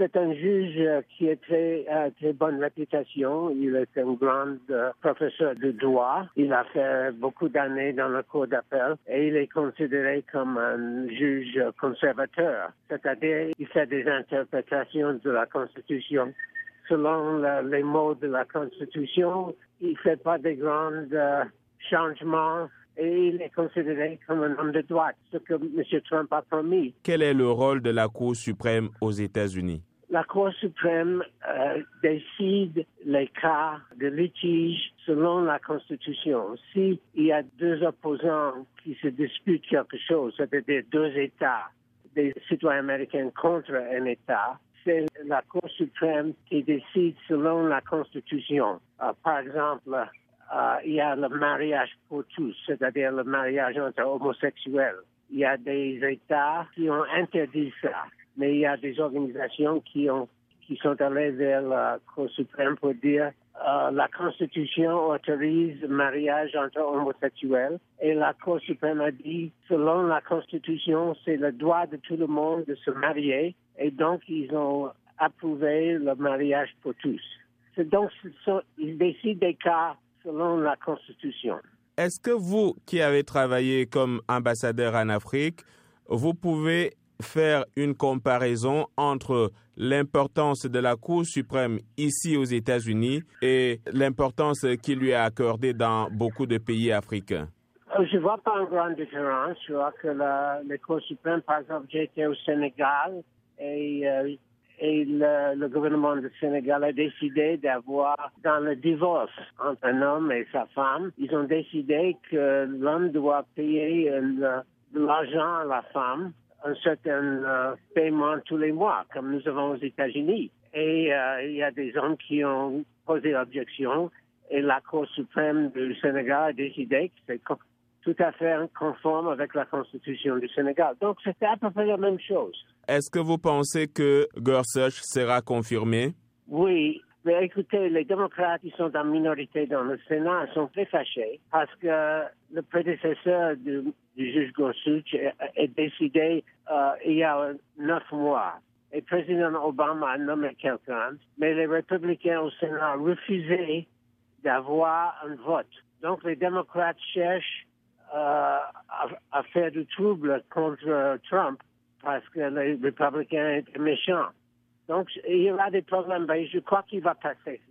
C'est un juge qui a très bonne réputation. Il est un grand professeur de droit. Il a fait beaucoup d'années dans la cour d'appel et il est considéré comme un juge conservateur. C'est-à-dire, il fait des interprétations de la Constitution selon les mots de la Constitution. Il ne fait pas de grands changements. Et il est considéré comme un homme de droite, ce que M. Trump a promis. Quel est le rôle de la Cour suprême aux États-Unis? La Cour suprême décide les cas de litige selon la Constitution. S'il y a deux opposants qui se disputent quelque chose, c'est-à-dire deux États, des citoyens américains contre un État, c'est la Cour suprême qui décide selon la Constitution. Par exemple, il y a le mariage pour tous, c'est-à-dire le mariage entre homosexuels. Il y a des États qui ont interdit ça, mais il y a des organisations qui sont allées vers la Cour suprême pour dire la Constitution autorise le mariage entre homosexuels et la Cour suprême a dit, selon la Constitution, c'est le droit de tout le monde de se marier et donc ils ont approuvé le mariage pour tous. Donc, ils décident des cas selon la Constitution. Est-ce que vous, qui avez travaillé comme ambassadeur en Afrique, vous pouvez faire une comparaison entre l'importance de la Cour suprême ici aux États-Unis et l'importance qu'il lui a accordée dans beaucoup de pays africains? Je ne vois pas une grande différence. Je vois que la Cour suprême, par exemple, j'ai été au Sénégal et le gouvernement du Sénégal a décidé d'avoir, dans le divorce entre un homme et sa femme, ils ont décidé que l'homme doit payer de l'argent à la femme, un certain paiement tous les mois, comme nous avons aux États-Unis. Et il y a des hommes qui ont posé l'objection et la Cour suprême du Sénégal a décidé que c'est tout à fait conforme avec la Constitution du Sénégal. Donc, c'était à peu près la même chose. Est-ce que vous pensez que Gorsuch sera confirmé? Oui, mais écoutez, les démocrates, ils sont en minorité dans le Sénat, ils sont très fâchés parce que le prédécesseur du juge Gorsuch est décidé il y a 9 mois. Et le président Obama a nommé quelqu'un, mais les républicains au Sénat ont refusé d'avoir un vote. Donc, les démocrates cherchent à faire du trouble contre Trump parce que les républicains étaient méchants. Donc, il y aura des problèmes, mais je crois qu'il va passer.